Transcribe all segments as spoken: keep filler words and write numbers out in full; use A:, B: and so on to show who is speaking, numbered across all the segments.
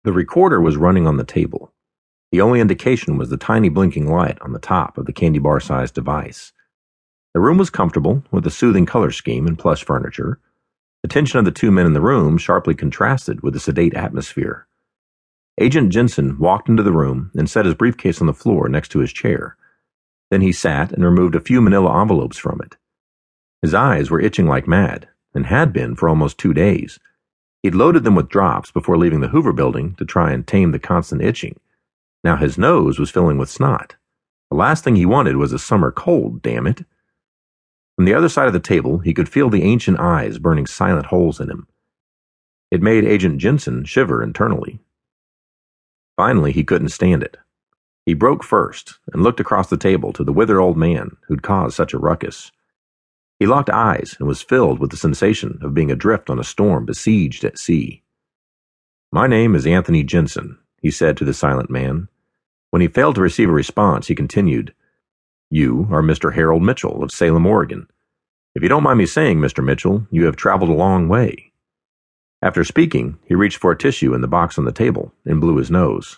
A: The recorder was running on the table. The only indication was the tiny blinking light on the top of the candy bar-sized device. The room was comfortable, with a soothing color scheme and plush furniture. The tension of the two men in the room sharply contrasted with the sedate atmosphere. Agent Jensen walked into the room and set his briefcase on the floor next to his chair. Then he sat and removed a few manila envelopes from it. His eyes were itching like mad, and had been for almost two days. He'd loaded them with drops before leaving the Hoover building to try and tame the constant itching. Now his nose was filling with snot. The last thing he wanted was a summer cold, damn it. From the other side of the table, he could feel the ancient eyes burning silent holes in him. It made Agent Jensen shiver internally. Finally, he couldn't stand it. He broke first and looked across the table to the withered old man who'd caused such a ruckus. He locked eyes and was filled with the sensation of being adrift on a storm besieged at sea. "My name is Anthony Jensen," he said to the silent man. When he failed to receive a response, he continued, "You are Mister Harold Mitchell of Salem, Oregon. If you don't mind me saying, Mister Mitchell, you have traveled a long way." After speaking, he reached for a tissue in the box on the table and blew his nose.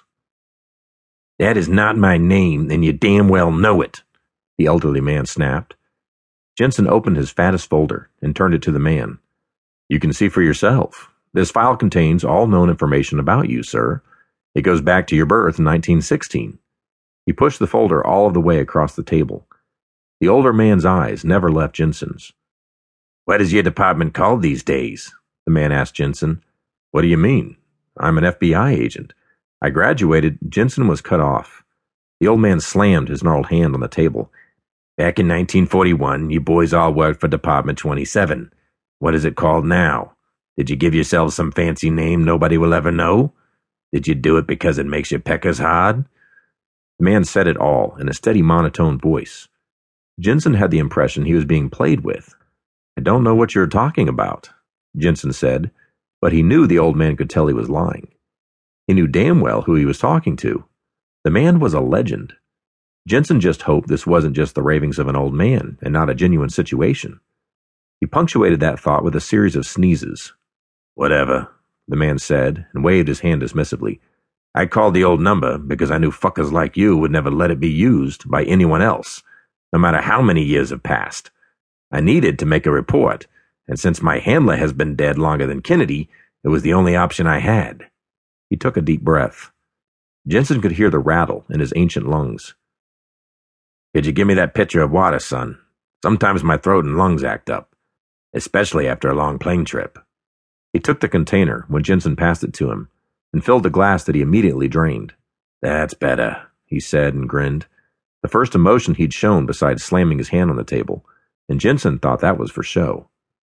A: "That is not my name, and you damn well know it," the elderly man snapped. Jensen opened his fattest folder and turned it to the man. "You can see for yourself. This file contains all known information about you, sir. It goes back to your birth in nineteen sixteen. He pushed the folder all of the way across the table. The older man's eyes never left Jensen's. "What is your department called these days?" the man asked Jensen. "What do you mean? I'm an F B I agent. I graduated." Jensen was cut off. The old man slammed his gnarled hand on the table. "Back in nineteen forty-one, you boys all worked for Department twenty-seven. What is it called now? Did you give yourselves some fancy name nobody will ever know? Did you do it because it makes your peckers hard?" The man said it all in a steady monotone voice. Jensen had the impression he was being played with. "I don't know what you're talking about," Jensen said, but he knew the old man could tell he was lying. He knew damn well who he was talking to. The man was a legend. Jensen just hoped this wasn't just the ravings of an old man and not a genuine situation. He punctuated that thought with a series of sneezes. "Whatever," the man said, and waved his hand dismissively. "I called the old number because I knew fuckers like you would never let it be used by anyone else, no matter how many years have passed. I needed to make a report, and since my handler has been dead longer than Kennedy, it was the only option I had." He took a deep breath. Jensen could hear the rattle in his ancient lungs. "Could you give me that pitcher of water, son? Sometimes my throat and lungs act up, especially after a long plane trip." He took the container when Jensen passed it to him and filled a glass that he immediately drained. "That's better," he said and grinned, the first emotion he'd shown besides slamming his hand on the table, and Jensen thought that was for show.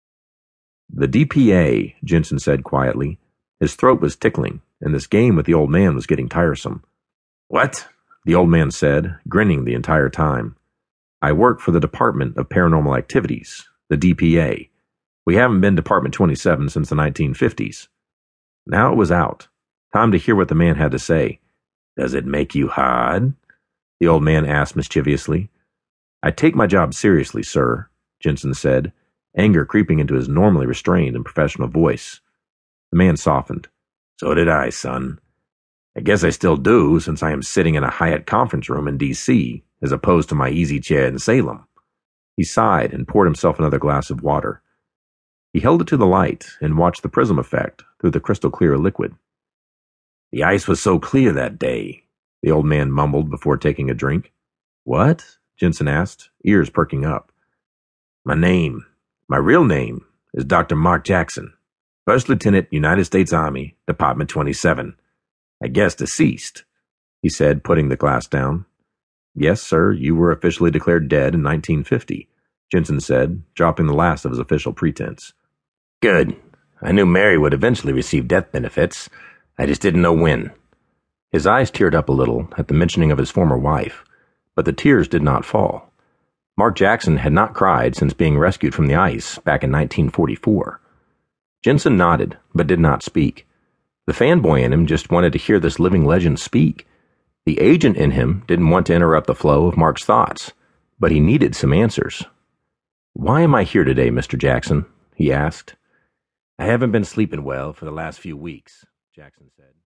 A: "The D P A, Jensen said quietly. His throat was tickling, and this game with the old man was getting tiresome. "What?" the old man said, grinning the entire time. "I work for the Department of Paranormal Activities, the D P A. We haven't been Department twenty-seven since the nineteen fifties. Now it was out. Time to hear what the man had to say. "Does it make you hard?" the old man asked mischievously. "I take my job seriously, sir," Jensen said, anger creeping into his normally restrained and professional voice. The man softened. "So did I, son. I guess I still do, since I am sitting in a Hyatt conference room in D C, as opposed to my easy chair in Salem." He sighed and poured himself another glass of water. He held it to the light and watched the prism effect through the crystal clear liquid. "The ice was so clear that day," the old man mumbled before taking a drink. "What?" Jensen asked, ears perking up. "My name, my real name, is Doctor Mark Jackson, First Lieutenant, United States Army, Department twenty-seven. I guess deceased," he said, putting the glass down. "Yes, sir, you were officially declared dead in nineteen fifty, Jensen said, dropping the last of his official pretense. "Good. I knew Mary would eventually receive death benefits. I just didn't know when." His eyes teared up a little at the mentioning of his former wife, but the tears did not fall. Mark Jackson had not cried since being rescued from the ice back in nineteen forty-four. Jensen nodded, but did not speak. The fanboy in him just wanted to hear this living legend speak. The agent in him didn't want to interrupt the flow of Mark's thoughts, but he needed some answers. "Why am I here today, Mister Jackson?" he asked. "I haven't been sleeping well for the last few weeks," Jackson said.